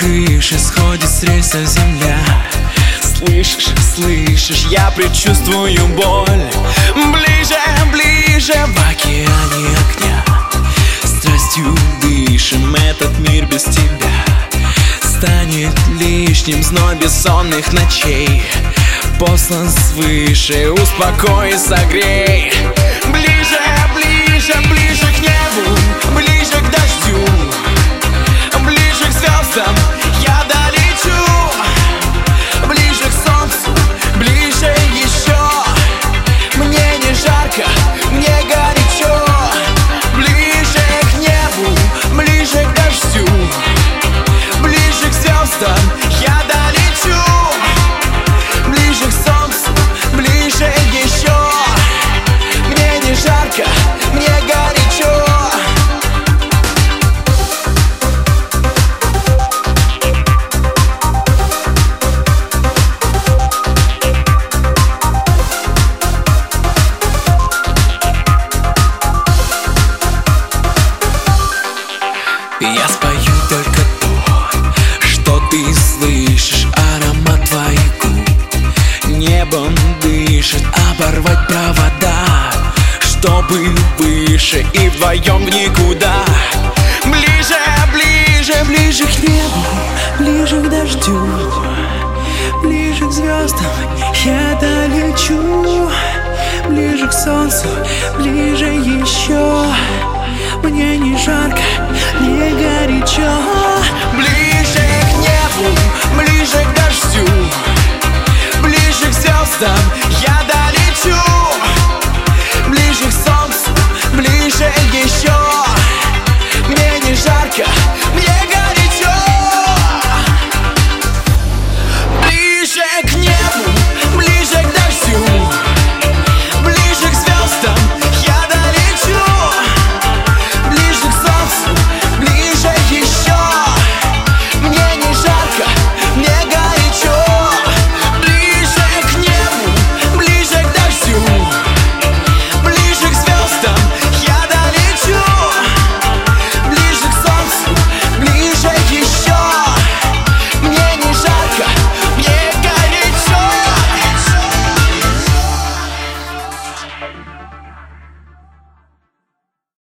крыши сходит с рельса земля. Слышишь, слышишь, я предчувствую боль. Ближе, ближе в океане огня. Страстью дышим, этот мир без тебя станет лишним, зной бессонных ночей. Послан свыше, успокой и согрей. Ближе, ближе, ближе к небу, ближе к дождю, ближе к звездам я долечу. Ближе к солнцу, ближе еще. Мне не жарко, мне горячо. Ближе к небу, ближе к дождю, ближе к звездам я долечу. Ближе к солнцу, ближе еще. Мне не жарко, мне горячо. Я спою только то, что ты слышишь. Аромат твоих губ небом дышит. Оборвать провода, чтобы выше и вдвоем в никуда. Ближе, ближе, ближе к небу, ближе к дождю, ближе к звездам я долечу. Ближе к солнцу, ближе еще. Мне не жарко, не